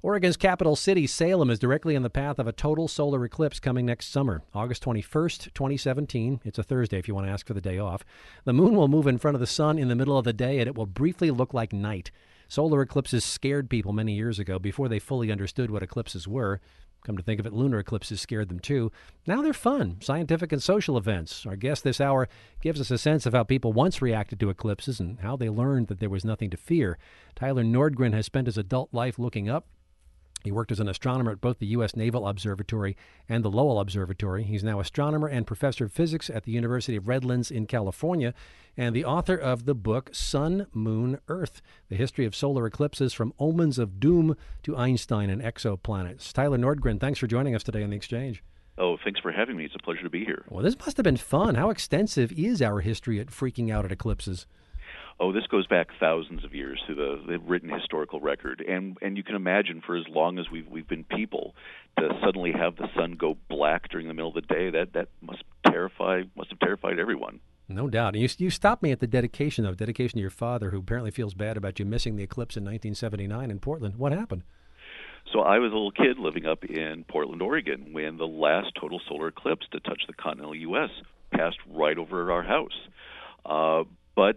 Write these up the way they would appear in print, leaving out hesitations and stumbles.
Oregon's capital city, Salem, is directly in the path of a total solar eclipse coming next summer, August 21st, 2017. It's a Thursday if you want to ask for the day off. The moon will move in front of the sun in the middle of the day, and it will briefly look like night. Solar eclipses scared people many years ago before they fully understood what eclipses were. Come to think of it, lunar eclipses scared them too. Now they're fun, scientific and social events. Our guest this hour gives us a sense of how people once reacted to eclipses and how they learned that there was nothing to fear. Tyler Nordgren has spent his adult life looking up. He worked as an astronomer at both the U.S. Naval Observatory and the Lowell Observatory. He's now astronomer and professor of physics at the University of Redlands in California, and the author of the book Sun, Moon, Earth, The History of Solar Eclipses from Omens of Doom to Einstein and Exoplanets. Tyler Nordgren, thanks for joining us today on The Exchange. Oh, thanks for having me. It's a pleasure to be here. Well, this must have been fun. How extensive is our history at freaking out at eclipses? Oh, this goes back thousands of years to the written historical record, and you can imagine for as long as we've been people, to suddenly have the sun go black during the middle of the day, that must have terrified everyone. No doubt. And you stopped me at the dedication to your father, who apparently feels bad about you missing the eclipse in 1979 in Portland. What happened? So I was a little kid living up in Portland, Oregon, when the last total solar eclipse to touch the continental U.S. passed right over our house. But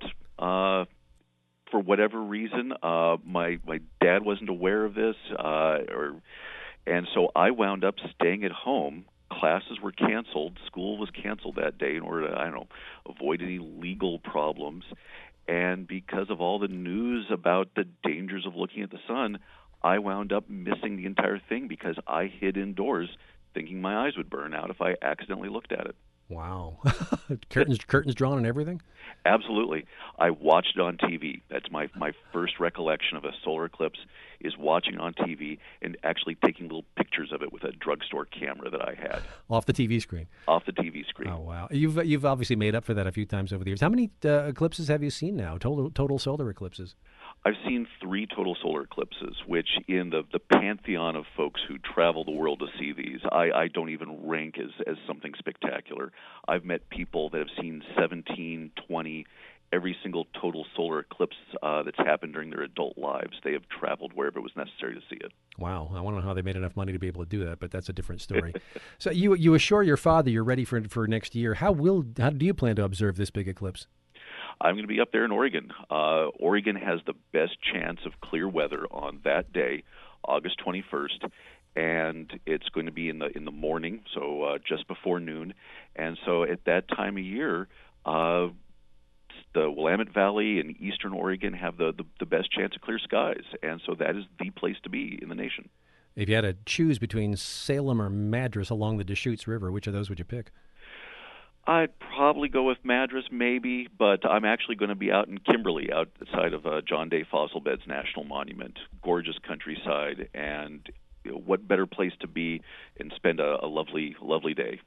for whatever reason, my dad wasn't aware of this, and so I wound up staying at home. Classes were canceled. School was canceled that day in order to, avoid any legal problems. And because of all the news about the dangers of looking at the sun, I wound up missing the entire thing because I hid indoors thinking my eyes would burn out if I accidentally looked at it. Wow. curtains drawn and everything? Absolutely. I watched it on TV. That's my first recollection of a solar eclipse, is watching it on TV and actually taking little pictures of it with a drugstore camera that I had. Off the TV screen? Off the TV screen. Oh, wow. You've obviously made up for that a few times over the years. How many eclipses have you seen now, total solar eclipses? I've seen 3 total solar eclipses, which in the pantheon of folks who travel the world to see these, I don't even rank as something spectacular. I've met people that have seen 17, 20, every single total solar eclipse that's happened during their adult lives. They have traveled wherever it was necessary to see it. Wow. I want to know how they made enough money to be able to do that, but that's a different story. So you assure your father you're ready for next year. How do you plan to observe this big eclipse? I'm going to be up there in Oregon. Oregon has the best chance of clear weather on that day, August 21st, and it's going to be in the morning, so just before noon. And so at that time of year, the Willamette Valley and eastern Oregon have the best chance of clear skies, and so that is the place to be in the nation. If you had to choose between Salem or Madras along the Deschutes River, which of those would you pick? I'd probably go with Madras, maybe, but I'm actually going to be out in Kimberly, outside of John Day Fossil Beds National Monument. Gorgeous countryside, and what better place to be and spend a lovely day.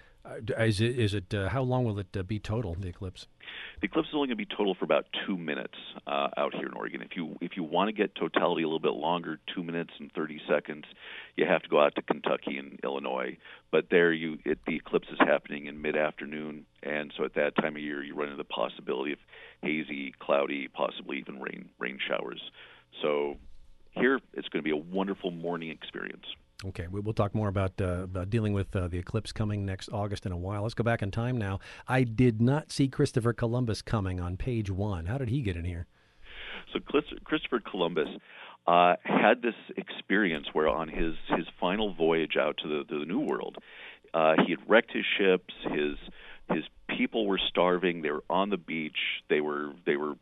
Is it how long will it be total, the eclipse? The eclipse is only going to be total for about 2 minutes out here in Oregon. If you want to get totality a little bit longer, 2 minutes and 30 seconds, you have to go out to Kentucky and Illinois. But there, the eclipse is happening in mid-afternoon, and so at that time of year, you run into the possibility of hazy, cloudy, possibly even rain showers. So here, it's going to be a wonderful morning experience. Okay, we'll talk more about dealing with the eclipse coming next August in a while. Let's go back in time now. I did not see Christopher Columbus coming on page 1. How did he get in here? So Christopher Columbus had this experience where on his final voyage out to the New World, he had wrecked his ships. His people were starving. They were on the beach. They were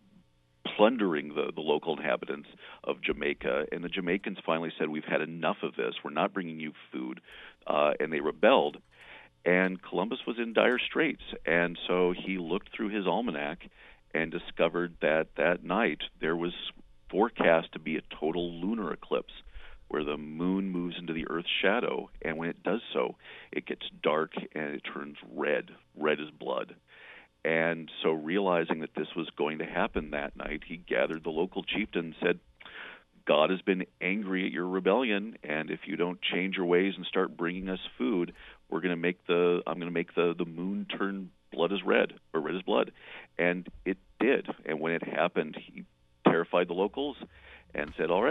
plundering the local inhabitants of Jamaica, and the Jamaicans finally said, "We've had enough of this. We're not bringing you food," and they rebelled. And Columbus was in dire straits, and so he looked through his almanac and discovered that night there was forecast to be a total lunar eclipse, where the moon moves into the Earth's shadow, and when it does so, it gets dark and it turns red as blood. And so realizing that this was going to happen that night, he gathered the local chieftain and said, "God has been angry at your rebellion, and if you don't change your ways and start bringing us food, I'm going to make the moon turn red as blood." And it did. And when it happened, he terrified the locals and said, "All right,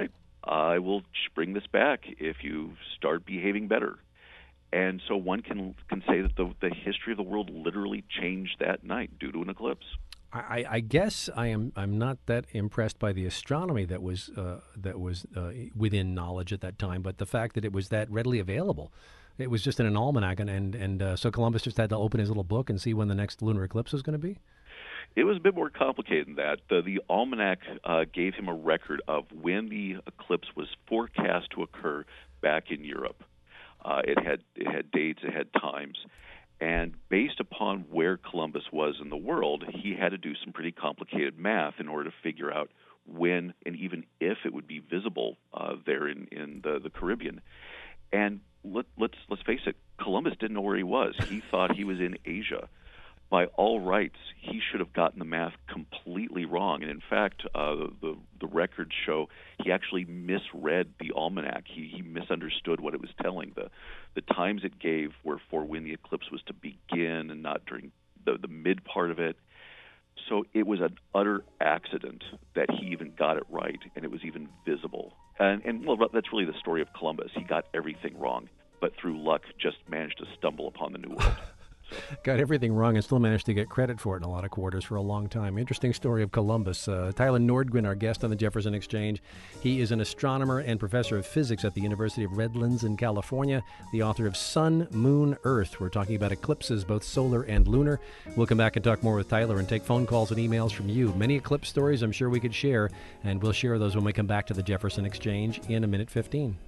I will bring this back if you start behaving better. And so one can say that the history of the world literally changed that night due to an eclipse. I guess I'm not that impressed by the astronomy that was within knowledge at that time, but the fact that it was that readily available. It was just in an almanac, and so Columbus just had to open his little book and see when the next lunar eclipse was going to be. It was a bit more complicated than that. The almanac gave him a record of when the eclipse was forecast to occur back in Europe. It had dates, it had times, and based upon where Columbus was in the world, he had to do some pretty complicated math in order to figure out when and even if it would be visible there in the Caribbean. And let's face it, Columbus didn't know where he was. He thought he was in Asia. By all rights, he should have gotten the math completely wrong. And in fact, the records show he actually misread the almanac. He misunderstood what it was telling. The times it gave were for when the eclipse was to begin and not during the mid part of it. So it was an utter accident that he even got it right, and it was even visible. And well, that's really the story of Columbus. He got everything wrong, but through luck just managed to stumble upon the New World. Got everything wrong and still managed to get credit for it in a lot of quarters for a long time. Interesting story of Columbus. Tyler Nordgren, our guest on the Jefferson Exchange. He is an astronomer and professor of physics at the University of Redlands in California, the author of Sun, Moon, Earth. We're talking about eclipses, both solar and lunar. We'll come back and talk more with Tyler and take phone calls and emails from you. Many eclipse stories I'm sure we could share, and we'll share those when we come back to the Jefferson Exchange in a minute 15.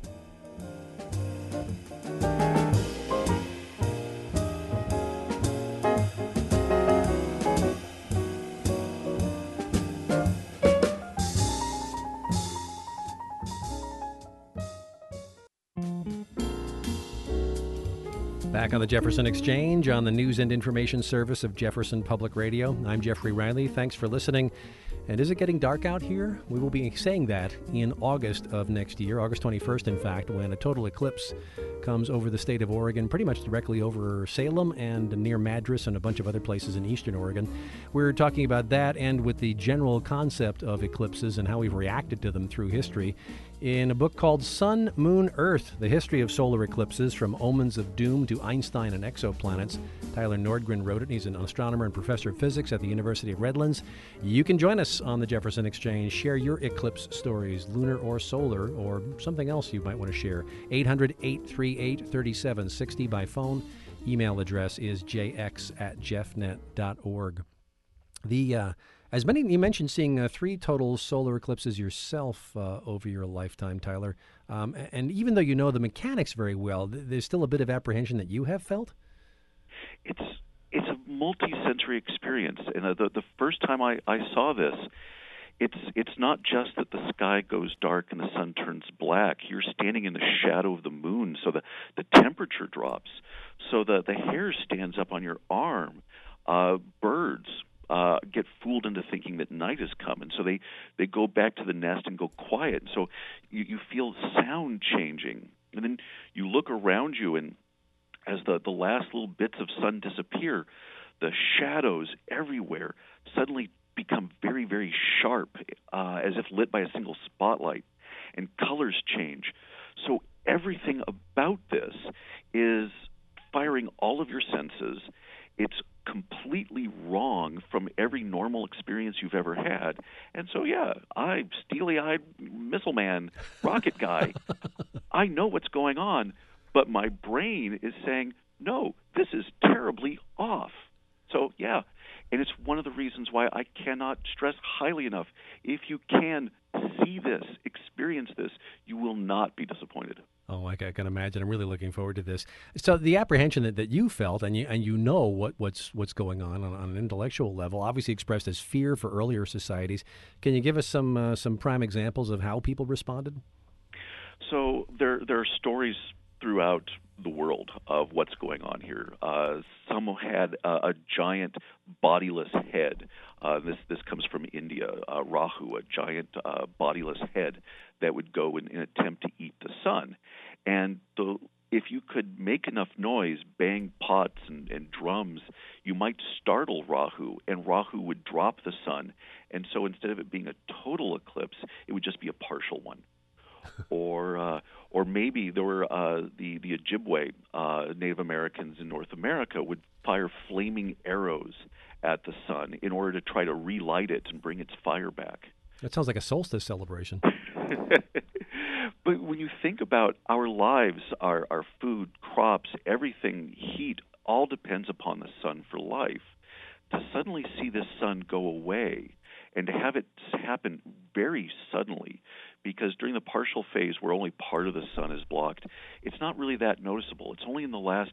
Back on the Jefferson Exchange on the news and information service of Jefferson Public Radio. I'm Jeffrey Riley. Thanks for listening. And is it getting dark out here? We will be saying that in August of next year, August 21st, in fact, when a total eclipse comes over the state of Oregon, pretty much directly over Salem and near Madras and a bunch of other places in eastern Oregon. We're talking about that and with the general concept of eclipses and how we've reacted to them through history in a book called Sun, Moon, Earth, The History of Solar Eclipses from Omens of Doom to Einstein and Exoplanets. Tyler Nordgren wrote it. He's an astronomer and professor of physics at the University of Redlands. You can join us on the Jefferson Exchange. Share your eclipse stories, lunar or solar, or something else you might want to share. 800-838-3760 by phone. Email address is jx@jeffnet.org. As many, you mentioned seeing 3 total solar eclipses yourself over your lifetime, Tyler. And even though you know the mechanics very well, there's still a bit of apprehension that you have felt? It's a multi-sensory experience. And the first time I saw this, it's not just that the sky goes dark and the sun turns black. You're standing in the shadow of the moon, so the temperature drops. So the hair stands up on your arm. Birds get fooled into thinking that night has come, and so they go back to the nest and go quiet. And so you feel sound changing, and then you look around you, and as the last little bits of sun disappear, the shadows everywhere suddenly become very, very sharp, as if lit by a single spotlight, and colors change. So everything about this is firing all of your senses. It's completely wrong from every normal experience you've ever had. And so, yeah, I'm steely-eyed missile man, rocket guy. I know what's going on, but my brain is saying, no, this is terribly off. So, yeah, and it's one of the reasons why I cannot stress highly enough, if you can see this, experience this, you will not be disappointed. Oh, I can imagine. I'm really looking forward to this. So the apprehension that you felt, and you know what's going on an intellectual level, obviously expressed as fear for earlier societies. Can you give us some prime examples of how people responded? So there are stories throughout the world of what's going on here. Some had a giant bodiless head. This comes from India, Rahu, a giant bodiless head that would go in an attempt to eat the sun. And if you could make enough noise, bang pots and drums, you might startle Rahu, and Rahu would drop the sun. And so instead of it being a total eclipse, it would just be a partial one. or maybe there were the Ojibwe Native Americans in North America would fire flaming arrows at the sun in order to try to relight it and bring its fire back. That sounds like a solstice celebration. But when you think about our lives, our food, crops, everything, heat, all depends upon the sun for life. To suddenly see the sun go away and to have it happen very suddenly, because during the partial phase where only part of the sun is blocked, it's not really that noticeable. It's only in the last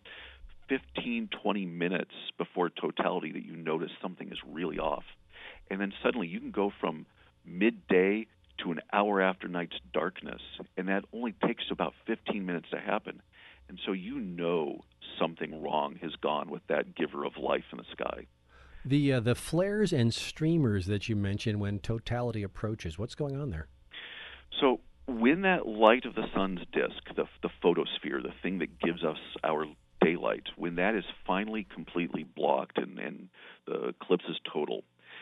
15, 20 minutes before totality that you notice something is really off. And then suddenly you can go from midday to an hour after night's darkness, and that only takes about 15 minutes to happen. And so you know something wrong has gone with that giver of life in the sky. The flares and streamers that you mentioned when totality approaches, what's going on there? So when that light of the sun's disk, the photosphere, the thing that gives us our daylight, when that is finally completely blocked and the eclipse is total,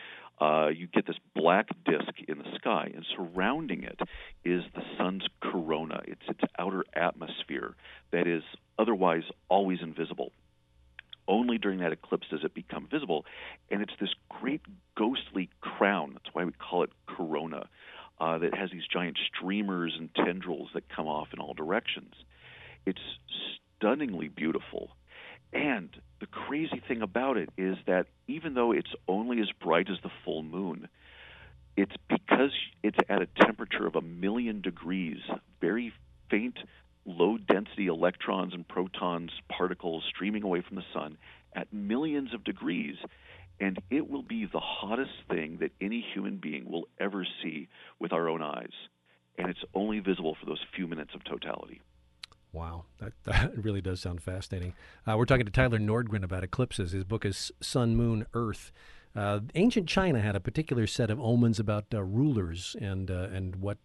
you get this black disk in the sky, and surrounding it is the sun's corona. It's its outer atmosphere that is otherwise always invisible. Only during that eclipse does it become visible, and it's this great ghostly crown. That's why we call it corona, that has these giant streamers and tendrils that come off in all directions. It's stunningly beautiful. And the crazy thing about it is that even though it's only as bright as the full moon, it's because it's at a temperature of 1,000,000 degrees, very faint, low-density electrons and protons, particles streaming away from the sun at millions of degrees, and it will be the hottest thing that any human being will ever see with our own eyes. And it's only visible for those few minutes of totality. Wow, that really does sound fascinating. We're talking to Tyler Nordgren about eclipses. His book is Sun, Moon, Earth. Ancient China had a particular set of omens about rulers and what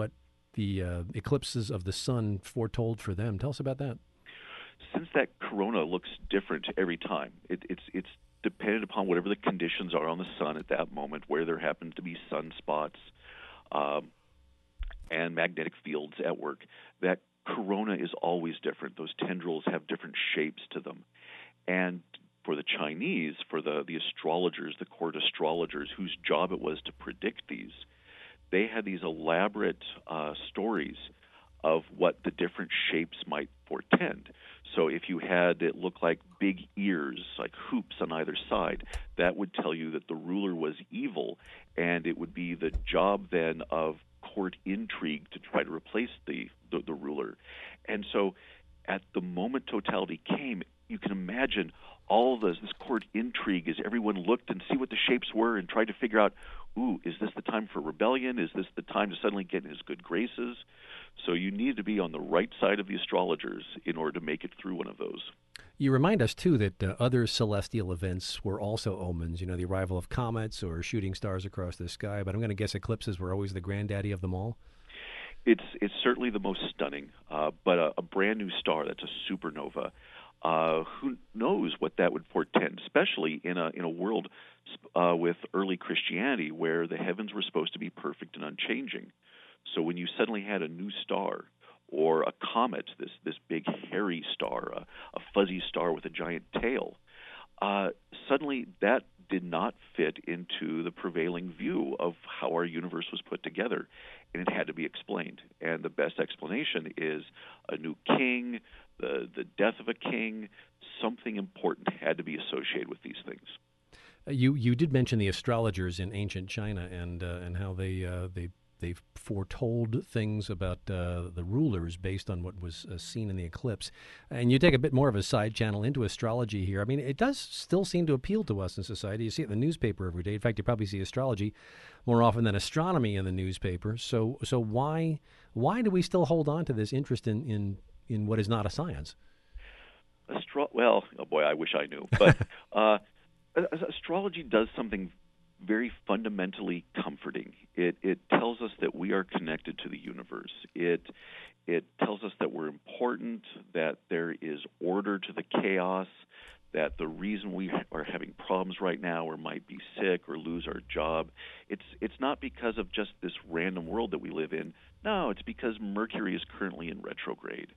the eclipses of the sun foretold for them. Tell us about that. Since that corona looks different every time, it's dependent upon whatever the conditions are on the sun at that moment, where there happens to be sunspots and magnetic fields at work. That corona is always different. Those tendrils have different shapes to them. And for the Chinese, for the astrologers, the court astrologers, whose job it was to predict these, they had these elaborate stories of what the different shapes might portend. So if you had it look like big ears, like hoops on either side, that would tell you that the ruler was evil, and it would be the job then of court intrigue to try to replace the ruler. And so at the moment totality came, you can imagine all this court intrigue as everyone looked and see what the shapes were and tried to figure out, is this the time for rebellion? Is this the time to suddenly get in his good graces? So you need to be on the right side of the astrologers in order to make it through one of those. You remind us, too, that other celestial events were also omens, the arrival of comets or shooting stars across the sky, but I'm going to guess eclipses were always the granddaddy of them all? It's certainly the most stunning, but a brand new star, that's a supernova, who knows what that would portend, especially in a world with early Christianity where the heavens were supposed to be perfect and unchanging. So when you suddenly had a new star or a comet, this big hairy star, a fuzzy star with a giant tail, suddenly that did not fit into the prevailing view of how our universe was put together, and it had to be explained. And the best explanation is a new king, the death of a king. Something important had to be associated with these things. You did mention the astrologers in ancient China and how they foretold things about the rulers based on what was seen in the eclipse. And you take a bit more of a side channel into astrology here. I mean, it does still seem to appeal to us in society. You see it in the newspaper every day. In fact, you probably see astrology more often than astronomy in the newspaper. So why do we still hold on to this interest in what is not a science? Well, oh boy, I wish I knew. But astrology does something very fundamentally comforting. It tells us that we are connected to the universe. It tells us that we're important, that there is order to the chaos, that the reason we are having problems right now or might be sick or lose our job, it's not because of just this random world that we live in. No, it's because Mercury is currently in retrograde.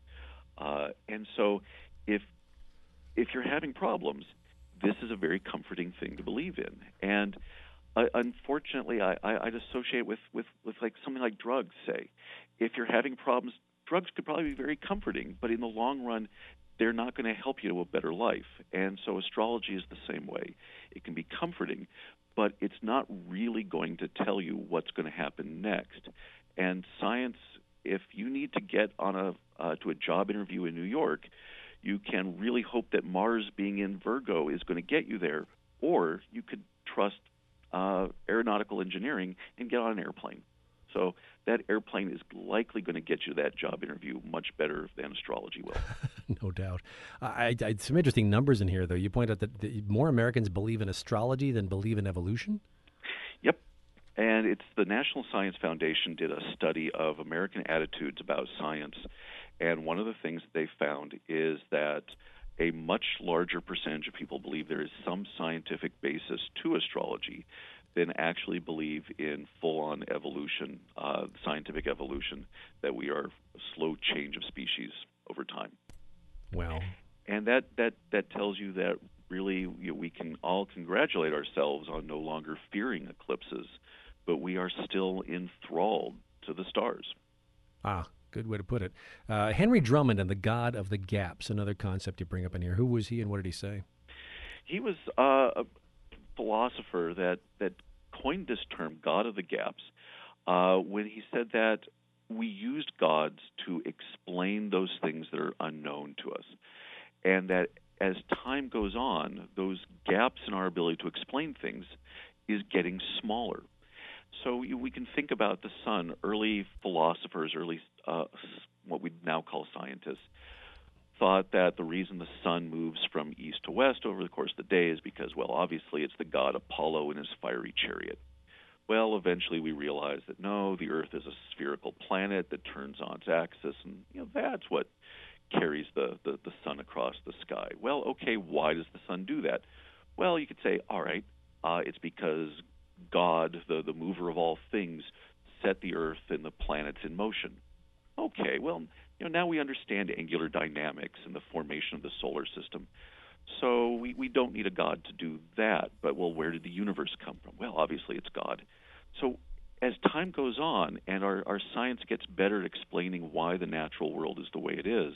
And so if you're having problems, this is a very comforting thing to believe in. And unfortunately, I'd associate with like something like drugs, say. If you're having problems, drugs could probably be very comforting, but in the long run, they're not going to help you to a better life. And so astrology is the same way. It can be comforting, but it's not really going to tell you what's going to happen next. And science, if you need to get on to a job interview in New York, you can really hope that Mars being in Virgo is going to get you there, or you could trust aeronautical engineering and get on an airplane. So that airplane is likely going to get you that job interview much better than astrology will. No doubt. Some interesting numbers in here, though. You point out that more Americans believe in astrology than believe in evolution? Yep. And it's the National Science Foundation did a study of American attitudes about science. And one of the things they found is that a much larger percentage of people believe there is some scientific basis to astrology than actually believe in full-on evolution, scientific evolution, that we are a slow change of species over time. Wow. And that tells you that really we can all congratulate ourselves on no longer fearing eclipses, but we are still enthralled to the stars. Ah, good way to put it. Henry Drummond and the God of the Gaps, another concept you bring up in here. Who was he and what did he say? He was a philosopher that coined this term, God of the Gaps, when he said that we used gods to explain those things that are unknown to us, and that as time goes on, those gaps in our ability to explain things is getting smaller. So we can think about the sun. Early philosophers, what we now call scientists, thought that the reason the sun moves from east to west over the course of the day is because, well, obviously it's the god Apollo in his fiery chariot. Well, eventually we realized that no, the Earth is a spherical planet that turns on its axis, and that's what carries the sun across the sky. Well, okay, why does the sun do that? Well, you could say, all right, it's because God, the mover of all things, set the Earth and the planets in motion. Okay, well, now we understand angular dynamics and the formation of the solar system. So we don't need a God to do that. But, well, where did the universe come from? Well, obviously it's God. So as time goes on and our science gets better at explaining why the natural world is the way it is,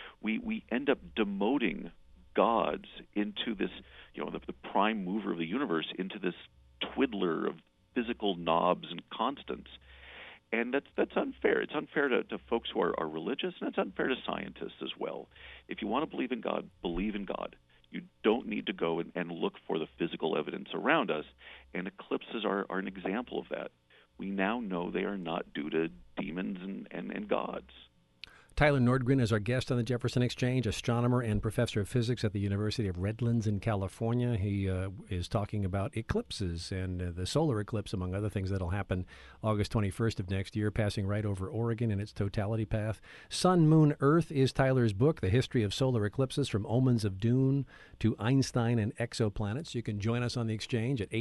we end up demoting gods into this, the prime mover of the universe, into this twiddler of physical knobs and constants. And that's unfair. It's unfair to folks who are religious, and it's unfair to scientists as well. If you want to believe in God, believe in God. You don't need to go and look for the physical evidence around us, and eclipses are an example of that. We now know they are not due to demons and gods. Tyler Nordgren is our guest on the Jefferson Exchange, astronomer and professor of physics at the University of Redlands in California. He is talking about eclipses and the solar eclipse, among other things, that'll happen August 21st of next year, passing right over Oregon in its totality path. Sun, Moon, Earth is Tyler's book, The History of Solar Eclipses from Omens of Doom to Einstein and Exoplanets. You can join us on the Exchange at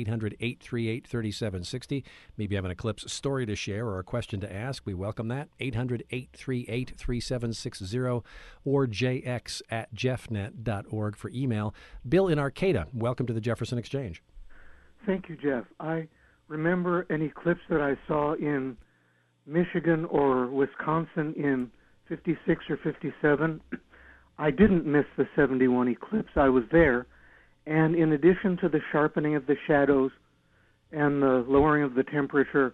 800-838-3760. Maybe you have an eclipse story to share or a question to ask. We welcome that. 800-838-3760 or jx@jeffnet.org for email. Bill in Arcata, welcome to the Jefferson Exchange. Thank you, Jeff. I remember an eclipse that I saw in Michigan or Wisconsin in 56 or 57. I didn't miss the 71 eclipse. I was there. And in addition to the sharpening of the shadows and the lowering of the temperature,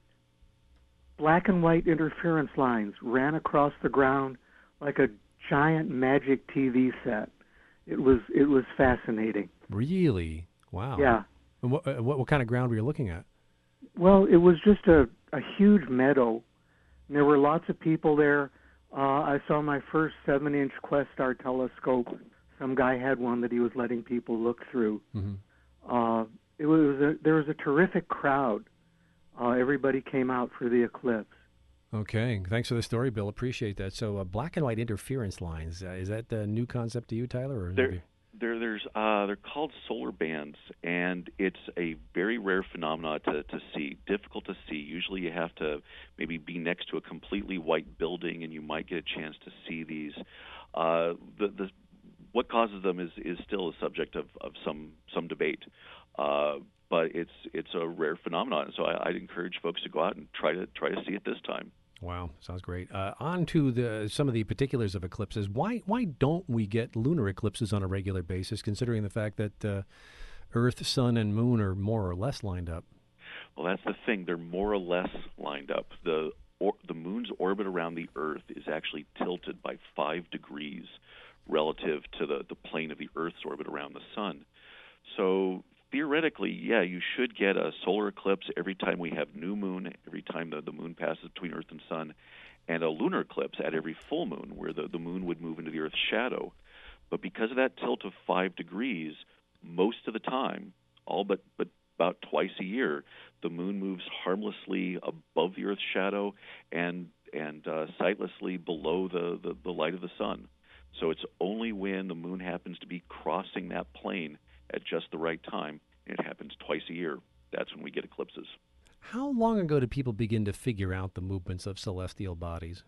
black and white interference lines ran across the ground like a giant magic TV set. It was fascinating. Really? Wow. Yeah. And what kind of ground were you looking at? Well, it was just a huge meadow. And there were lots of people there. I saw my first 7-inch Questar telescope. Some guy had one that he was letting people look through. Mm-hmm. There was a terrific crowd. Everybody came out for the eclipse. Okay. Thanks for the story, Bill. Appreciate that. So black and white interference lines, is that a new concept to you, Tyler? Or They're called solar bands, and it's a very rare phenomenon to see. Difficult to see. Usually, you have to maybe be next to a completely white building, and you might get a chance to see these. The what causes them is still a subject of some debate. But it's a rare phenomenon, so I'd encourage folks to go out and try to see it this time. Wow, sounds great. On to some of the particulars of eclipses. Why don't we get lunar eclipses on a regular basis, considering the fact that Earth, Sun, and Moon are more or less lined up? Well, that's the thing; they're more or less lined up. The Moon's orbit around the Earth is actually tilted by 5 degrees relative to the plane of the Earth's orbit around the Sun. So theoretically, yeah, you should get a solar eclipse every time we have new moon, every time the moon passes between Earth and Sun, and a lunar eclipse at every full moon, where the moon would move into the Earth's shadow. But because of that tilt of 5 degrees, most of the time, all but about twice a year, the moon moves harmlessly above the Earth's shadow and sightlessly below the light of the sun. So it's only when the moon happens to be crossing that plane at just the right time, and it happens twice a year, that's when we get eclipses. How long ago did people begin to figure out the movements of celestial bodies?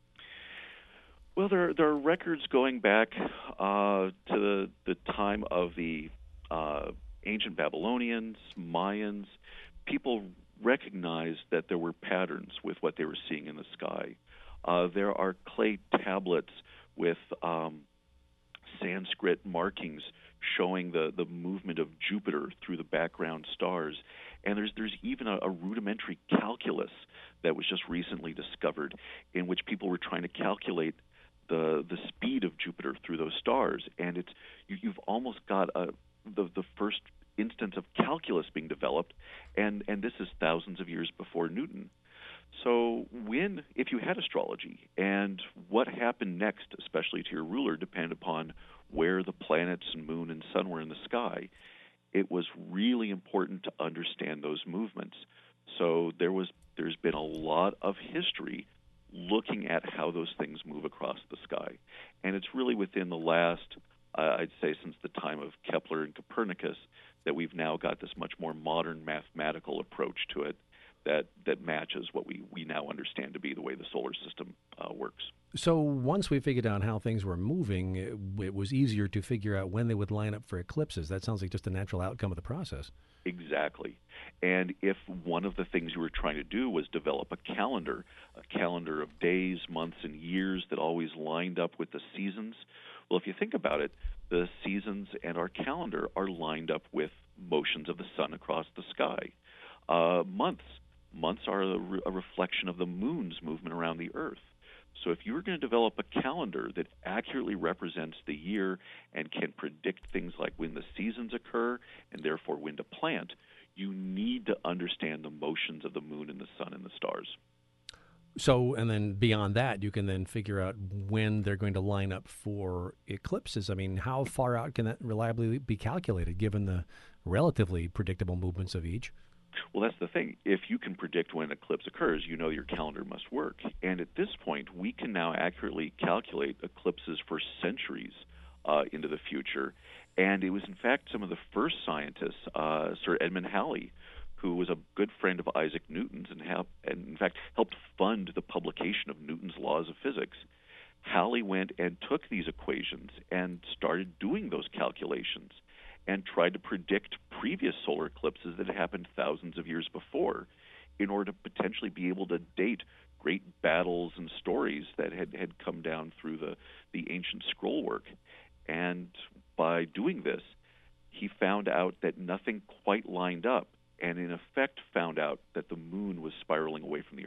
Well, there are records going back to the time of the ancient Babylonians, Mayans. People recognized that there were patterns with what they were seeing in the sky. There are clay tablets with Sanskrit markings showing the movement of Jupiter through the background stars. And there's even a rudimentary calculus that was just recently discovered, in which people were trying to calculate the speed of Jupiter through those stars. And you've almost got the first instance of calculus being developed, and this is thousands of years before Newton. So if you had astrology, and what happened next, especially to your ruler, depended upon where the planets and moon and sun were in the sky, it was really important to understand those movements. So there's been a lot of history looking at how those things move across the sky. And it's really within the last, I'd say since the time of Kepler and Copernicus, that we've now got this much more modern mathematical approach to it that matches what we now understand to be the way the solar system works. So once we figured out how things were moving, it was easier to figure out when they would line up for eclipses. That sounds like just a natural outcome of the process. Exactly. And if one of the things you were trying to do was develop a calendar of days, months, and years that always lined up with the seasons, well, if you think about it, the seasons and our calendar are lined up with motions of the sun across the sky. Months are a reflection of the moon's movement around the Earth. So if you were going to develop a calendar that accurately represents the year and can predict things like when the seasons occur and therefore when to plant, you need to understand the motions of the moon and the sun and the stars. So, and then beyond that, you can then figure out when they're going to line up for eclipses. I mean, how far out can that reliably be calculated given the relatively predictable movements of each? Well, that's the thing. If you can predict when an eclipse occurs, you know your calendar must work. And at this point, we can now accurately calculate eclipses for centuries into the future. And it was, in fact, some of the first scientists, Sir Edmund Halley, who was a good friend of Isaac Newton's and in fact, helped fund the publication of Newton's laws of physics. Halley went and took these equations and started doing those calculations and tried to predict previous solar eclipses that had happened thousands of years before in order to potentially be able to date great battles and stories that had come down through the ancient scroll work. And by doing this, he found out that nothing quite lined up, and in effect found out that the moon was spiraling away from the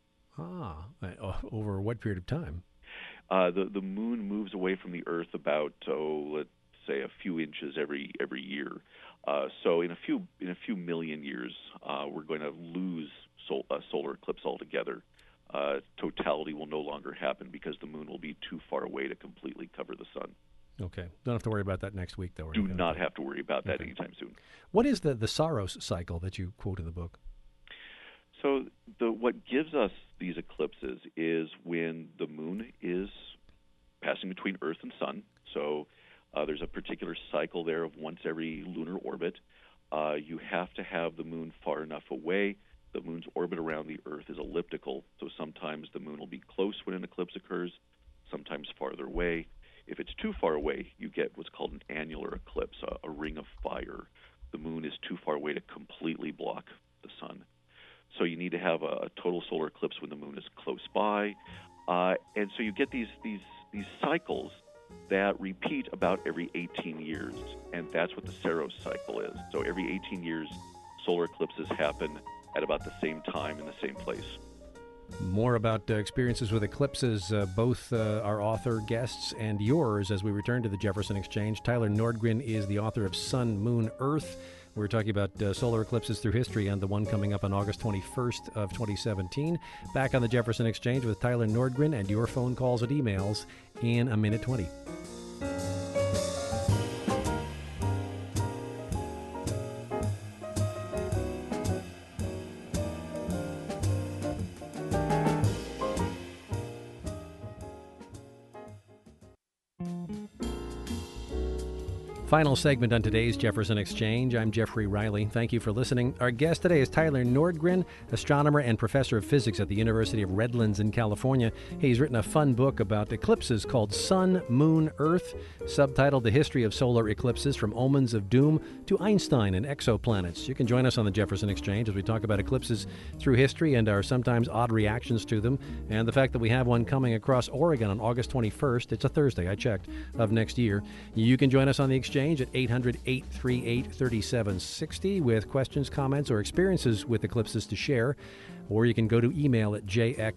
Earth. Over what period of time? The moon moves away from the Earth about, let's say, a few inches every year. So in a few million years, we're going to lose a solar eclipse altogether. Totality will no longer happen because the moon will be too far away to completely cover the sun. Okay. Don't have to worry about that next week, though. Do not have to worry about that anytime soon. What is the Saros cycle that you quote in the book? So what gives us these eclipses is when the moon is passing between Earth and Sun. So There's a particular cycle there of once every lunar orbit. You have to have the moon far enough away. The moon's orbit around the Earth is elliptical, so sometimes the moon will be close when an eclipse occurs, sometimes farther away. If it's too far away, you get what's called an annular eclipse, a ring of fire. The moon is too far away to completely block the sun. So you need to have a total solar eclipse when the moon is close by. And so you get these cycles that repeat about every 18 years, and that's what the Saros cycle is. So every 18 years, solar eclipses happen at about the same time in the same place. More about experiences with eclipses, both our author guests and yours, as we return to the Jefferson Exchange. Tyler Nordgren is the author of Sun, Moon, Earth. We're talking about solar eclipses through history and the one coming up on August 21st of 2017. Back on the Jefferson Exchange with Tyler Nordgren and your phone calls and emails in a minute 20. Final segment on today's Jefferson Exchange. I'm Jeffrey Riley. Thank you for listening. Our guest today is Tyler Nordgren, astronomer and professor of physics at the University of Redlands in California. He's written a fun book about eclipses called Sun, Moon, Earth, subtitled The History of Solar Eclipses from Omens of Doom to Einstein and Exoplanets. You can join us on the Jefferson Exchange as we talk about eclipses through history and our sometimes odd reactions to them, and the fact that we have one coming across Oregon on August 21st. It's a Thursday, I checked, of next year. You can join us on the Exchange at 800-838-3760 with questions, comments, or experiences with eclipses to share. Or you can go to email at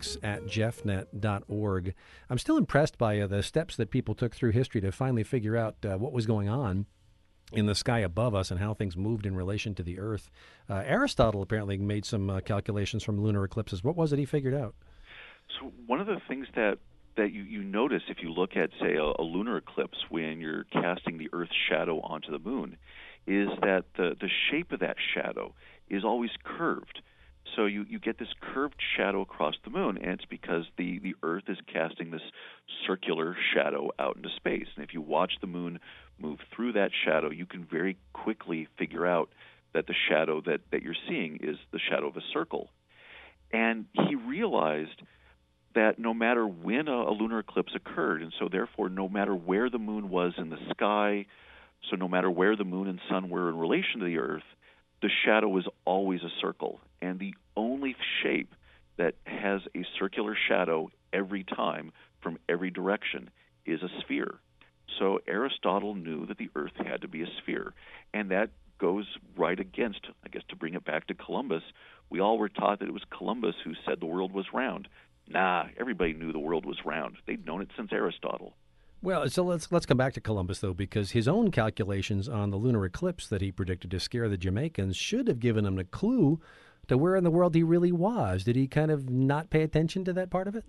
jx@jeffnet.org. I'm still impressed by the steps that people took through history to finally figure out what was going on in the sky above us and how things moved in relation to the Earth. Aristotle apparently made some calculations from lunar eclipses. What was it he figured out? So one of the things that you notice if you look at, say, a lunar eclipse when you're casting the Earth's shadow onto the moon is that the shape of that shadow is always curved. So you get this curved shadow across the moon, and it's because the Earth is casting this circular shadow out into space. And if you watch the moon move through that shadow, you can very quickly figure out that the shadow that you're seeing is the shadow of a circle. And he realized that no matter when a lunar eclipse occurred, and so therefore no matter where the moon was in the sky, so no matter where the moon and sun were in relation to the Earth, the shadow was always a circle. And the only shape that has a circular shadow every time from every direction is a sphere. So Aristotle knew that the Earth had to be a sphere. And that goes right against, I guess to bring it back to Columbus, we all were taught that it was Columbus who said the world was round. Nah, everybody knew the world was round. They'd known it since Aristotle. Well, so let's come back to Columbus, though, because his own calculations on the lunar eclipse that he predicted to scare the Jamaicans should have given him a clue to where in the world he really was. Did he kind of not pay attention to that part of it?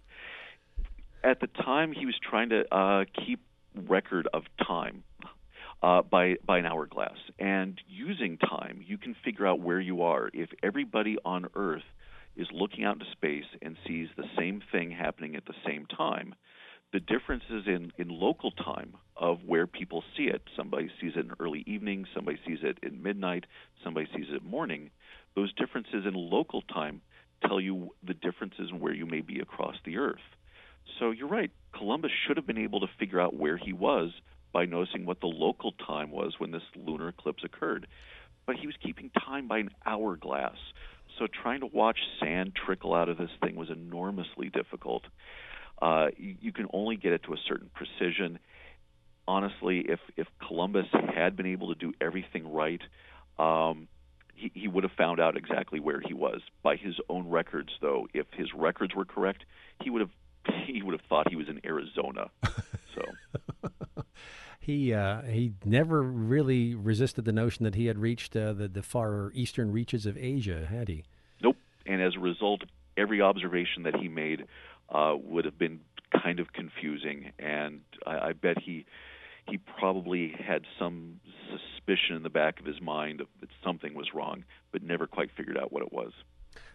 At the time, he was trying to keep record of time by an hourglass. And using time, you can figure out where you are. If everybody on Earth is looking out into space and sees the same thing happening at the same time, the differences in local time of where people see it, somebody sees it in early evening, somebody sees it in midnight, somebody sees it in morning, those differences in local time tell you the differences in where you may be across the Earth. So you're right, Columbus should have been able to figure out where he was by noticing what the local time was when this lunar eclipse occurred. But he was keeping time by an hourglass. So trying to watch sand trickle out of this thing was enormously difficult. You can only get it to a certain precision. Honestly, if Columbus had been able to do everything right, he would have found out exactly where he was. By his own records, though, if his records were correct, he would have thought he was in Arizona. So He never really resisted the notion that he had reached the far eastern reaches of Asia, had he? Nope. And as a result, every observation that he made would have been kind of confusing. And I bet he probably had some suspicion in the back of his mind that something was wrong, but never quite figured out what it was.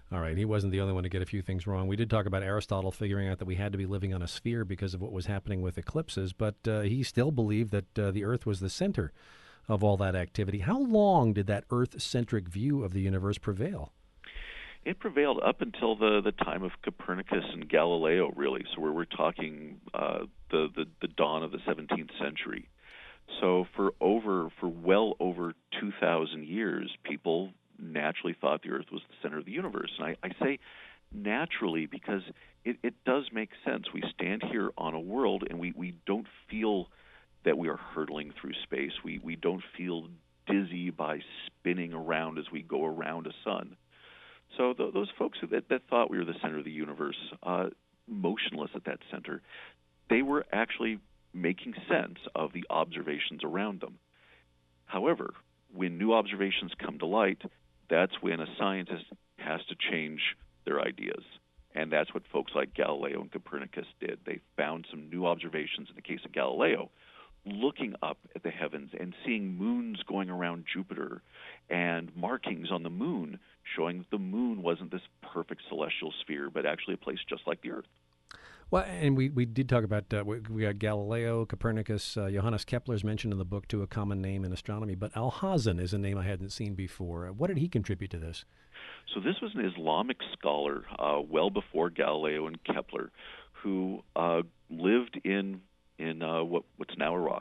All right, he wasn't the only one to get a few things wrong. We did talk about Aristotle figuring out that we had to be living on a sphere because of what was happening with eclipses, but he still believed that the Earth was the center of all that activity. How long did that Earth-centric view of the universe prevail? It prevailed up until the time of Copernicus and Galileo, really. So we're talking the dawn of the 17th century. So for well over 2,000 years, people naturally thought the Earth was the center of the universe. And I say naturally because it does make sense. We stand here on a world, and we don't feel that we are hurtling through space. We don't feel dizzy by spinning around as we go around a sun. So those folks that thought we were the center of the universe, motionless at that center, they were actually making sense of the observations around them. However, when new observations come to light, that's when a scientist has to change their ideas. And that's what folks like Galileo and Copernicus did. They found some new observations in the case of Galileo, looking up at the heavens and seeing moons going around Jupiter and markings on the moon showing that the moon wasn't this perfect celestial sphere, but actually a place just like the Earth. Well, and we did talk about, we got Galileo, Copernicus, Johannes Kepler's mentioned in the book, too, a common name in astronomy, but Alhazen is a name I hadn't seen before. What did he contribute to this? So this was an Islamic scholar well before Galileo and Kepler who lived in what's now Iraq,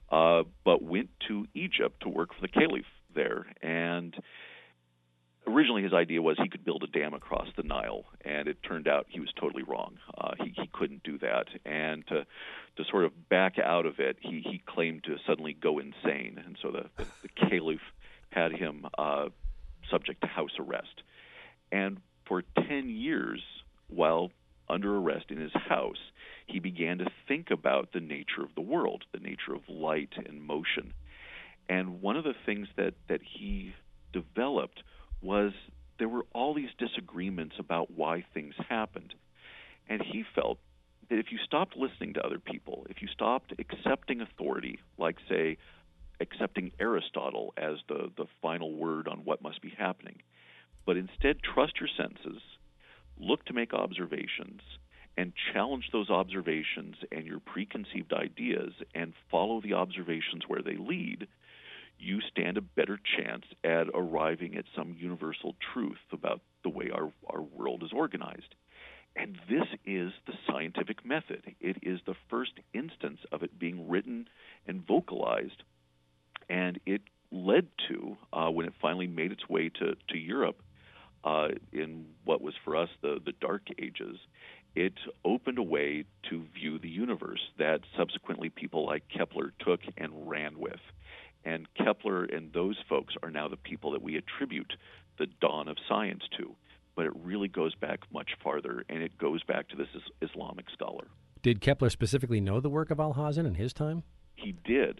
but went to Egypt to work for the caliph there. And originally his idea was he could build a dam across the Nile, and it turned out he was totally wrong. He couldn't do that. And to sort of back out of it, he claimed to suddenly go insane. And so the caliph had him subject to house arrest. And for 10 years, while under arrest in his house, he began to think about the nature of the world, the nature of light and motion. And one of the things that he developed was there were all these disagreements about why things happened. And he felt that if you stopped listening to other people, if you stopped accepting authority, like, say, accepting Aristotle as the final word on what must be happening, but instead trust your senses, look to make observations, and challenge those observations and your preconceived ideas and follow the observations where they lead, you stand a better chance at arriving at some universal truth about the way our world is organized. And this is the scientific method. It is the first instance of it being written and vocalized. And it led to, when it finally made its way to Europe, in what was for us the Dark Ages, it opened a way to view the universe that subsequently people like Kepler took and ran with. And Kepler and those folks are now the people that we attribute the dawn of science to. But it really goes back much farther, and it goes back to this Islamic scholar. Did Kepler specifically know the work of Alhazen in his time? He did.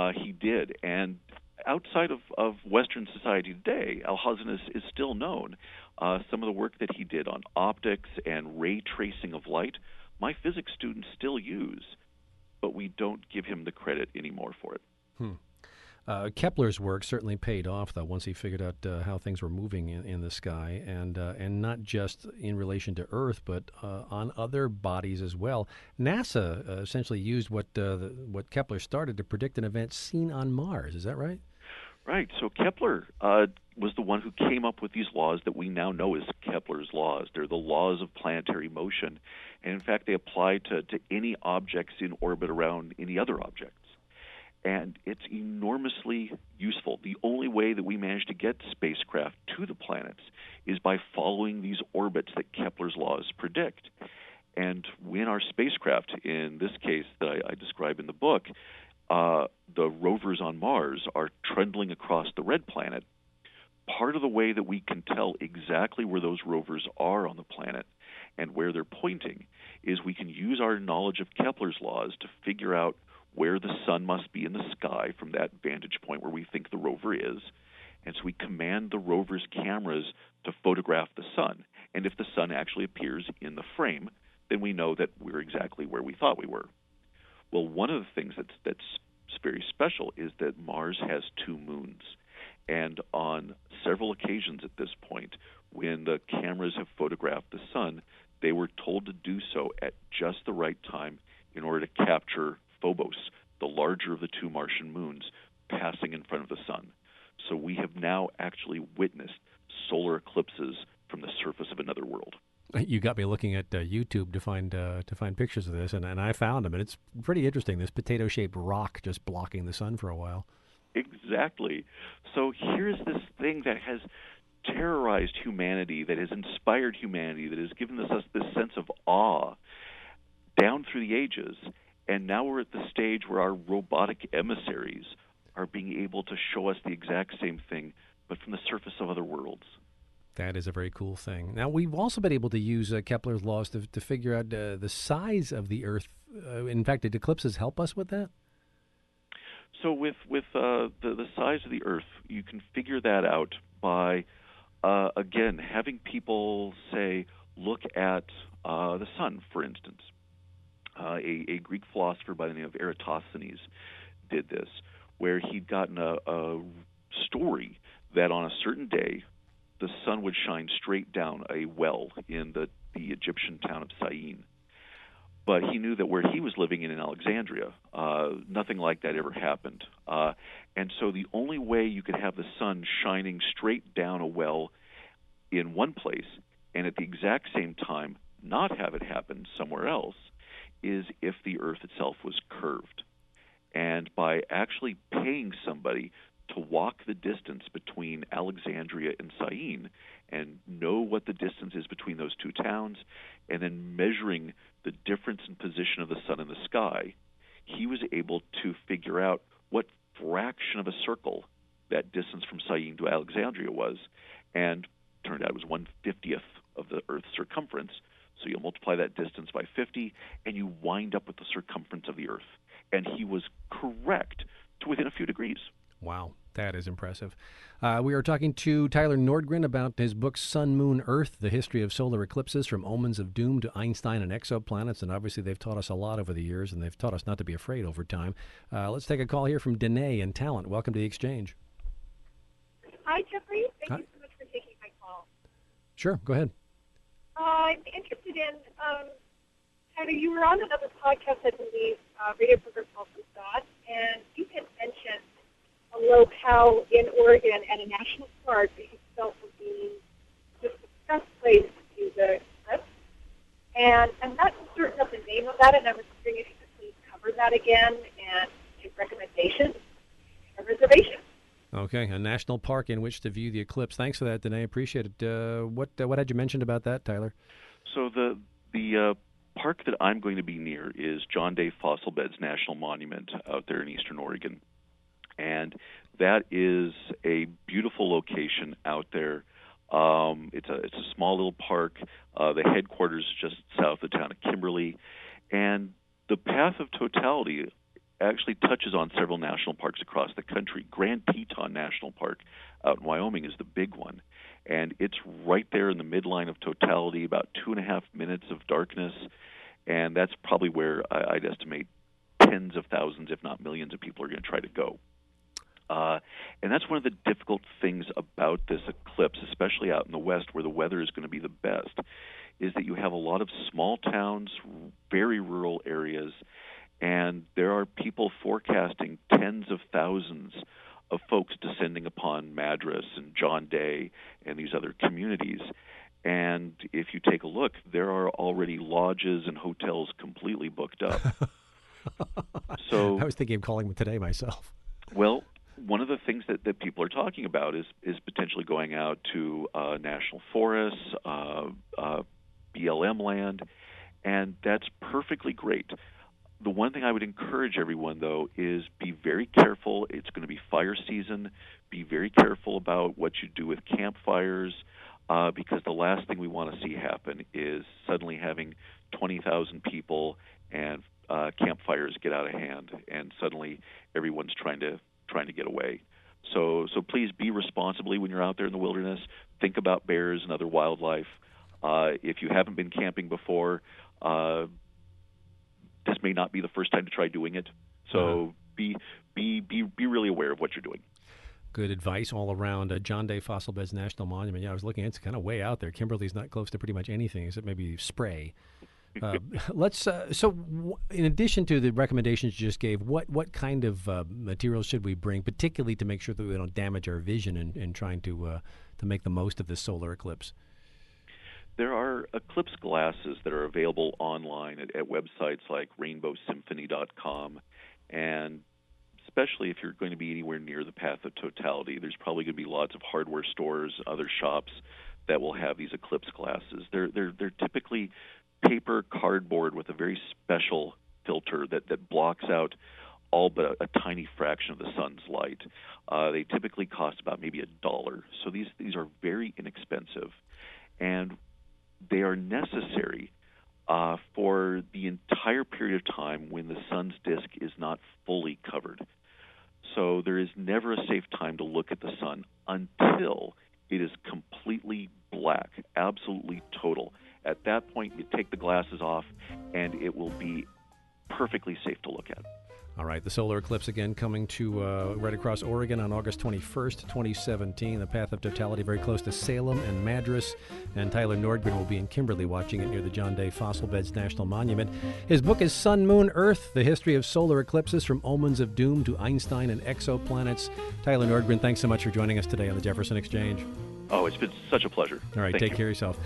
And outside of Western society today, Alhazen is still known. Some of the work that he did on optics and ray tracing of light, my physics students still use, but we don't give him the credit anymore for it. Kepler's work certainly paid off, though, once he figured out how things were moving in the sky, and not just in relation to Earth, but on other bodies as well. NASA essentially used what Kepler started to predict an event seen on Mars. Is that right? Right. So Kepler was the one who came up with these laws that we now know as Kepler's laws. They're the laws of planetary motion, and in fact, they apply to any objects in orbit around any other objects. And it's enormously useful. The only way that we manage to get spacecraft to the planets is by following these orbits that Kepler's laws predict. And when our spacecraft, in this case that I describe in the book, the rovers on Mars are trundling across the red planet, part of the way that we can tell exactly where those rovers are on the planet and where they're pointing is we can use our knowledge of Kepler's laws to figure out where the sun must be in the sky from that vantage point where we think the rover is. And so we command the rover's cameras to photograph the sun. And if the sun actually appears in the frame, then we know that we're exactly where we thought we were. Well, one of the things that's very special is that Mars has 2 moons. And on several occasions at this point, when the cameras have photographed the sun, they were told to do so at just the right time in order to capture Phobos, the larger of the two Martian moons, passing in front of the sun. So we have now actually witnessed solar eclipses from the surface of another world. You got me looking at YouTube to find pictures of this, and I found them, and it's pretty interesting. This potato-shaped rock just blocking the sun for a while. Exactly. So here's this thing that has terrorized humanity, that has inspired humanity, that has given us this sense of awe down through the ages, and now we're at the stage where our robotic emissaries are being able to show us the exact same thing, but from the surface of other worlds. That is a very cool thing. Now, we've also been able to use Kepler's laws to figure out the size of the Earth. In fact, did eclipses help us with that? So with the size of the Earth, you can figure that out by, again, having people, say, look at the sun, for instance. A Greek philosopher by the name of Eratosthenes did this, where he'd gotten a story that on a certain day, the sun would shine straight down a well in the Egyptian town of Syene. But he knew that where he was living in Alexandria, nothing like that ever happened. And so the only way you could have the sun shining straight down a well in one place and at the exact same time not have it happen somewhere else is if the Earth itself was curved. And by actually paying somebody to walk the distance between Alexandria and Syene and know what the distance is between those two towns, and then measuring the difference in position of the sun in the sky, he was able to figure out what fraction of a circle that distance from Syene to Alexandria was, and turned out it was 1/50th of the Earth's circumference. So you multiply that distance by 50, and you wind up with the circumference of the Earth. And he was correct to within a few degrees. Wow, that is impressive. We are talking to Tyler Nordgren about his book, Sun, Moon, Earth, The History of Solar Eclipses from Omens of Doom to Einstein and Exoplanets. And obviously they've taught us a lot over the years, and they've taught us not to be afraid over time. Let's take a call here from Danae in Talent. Welcome to the Exchange. Hi, Jeffrey. Thank you so much for taking my call. Sure, go ahead. I'm interested in, Tyler, you were on another podcast, I believe, Radio Program From Dot, and you had mentioned a locale in Oregon at a national park that you felt would be just the best place to do the eclipse. And I'm not certain of the name of that, and I was wondering if you could please cover that again and give recommendations and reservations. Okay, a national park in which to view the eclipse. Thanks for that, Danae. Appreciate it. What had you mentioned about that, Tyler? So the park that I'm going to be near is John Day Fossil Beds National Monument out there in eastern Oregon. And that is a beautiful location out there. It's a small little park. The headquarters is just south of the town of Kimberly. And the path of totality actually touches on several national parks across the country. Grand Teton National Park out in Wyoming is the big one. And it's right there in the midline of totality, about 2.5 minutes of darkness. And that's probably where I'd estimate tens of thousands, if not millions of people are going to try to go. And that's one of the difficult things about this eclipse, especially out in the West where the weather is going to be the best, is that you have a lot of small towns, very rural areas, and there are people forecasting tens of thousands of folks descending upon Madras and John Day and these other communities. And if you take a look, there are already lodges and hotels completely booked up. So I was thinking of calling them today myself. Well, one of the things that people are talking about is potentially going out to national forests, BLM land, and that's perfectly great. The one thing I would encourage everyone, though, is be very careful. It's going to be fire season. Be very careful about what you do with campfires, because the last thing we want to see happen is suddenly having 20,000 people and campfires get out of hand, and suddenly everyone's trying to get away. So please be responsibly when you're out there in the wilderness. Think about bears and other wildlife. If you haven't been camping before, this may not be the first time to try doing it. So be really aware of what you're doing. Good advice all around. John Day Fossil Beds National Monument. Yeah, I was looking. It's kind of way out there. Kimberly's not close to pretty much anything except maybe Spray. In addition to the recommendations you just gave, what kind of materials should we bring, particularly to make sure that we don't damage our vision in trying to make the most of this solar eclipse? There are eclipse glasses that are available online at websites like rainbowsymphony.com, and especially if you're going to be anywhere near the path of totality, there's probably going to be lots of hardware stores, other shops that will have these eclipse glasses. They're typically paper cardboard with a very special filter that blocks out all but a tiny fraction of the sun's light. They typically cost about maybe $1. So these are very inexpensive, and they are necessary for the entire period of time when the sun's disk is not fully covered. So there is never a safe time to look at the sun until it is completely black, absolutely total. At that point, you take the glasses off, and it will be perfectly safe to look at. All right, the solar eclipse again coming to right across Oregon on August 21st, 2017. The path of totality very close to Salem and Madras. And Tyler Nordgren will be in Kimberly watching it near the John Day Fossil Beds National Monument. His book is Sun, Moon, Earth, The History of Solar Eclipses from Omens of Doom to Einstein and Exoplanets. Tyler Nordgren, thanks so much for joining us today on the Jefferson Exchange. Oh, it's been such a pleasure. All right, Thank take you. care of yourself.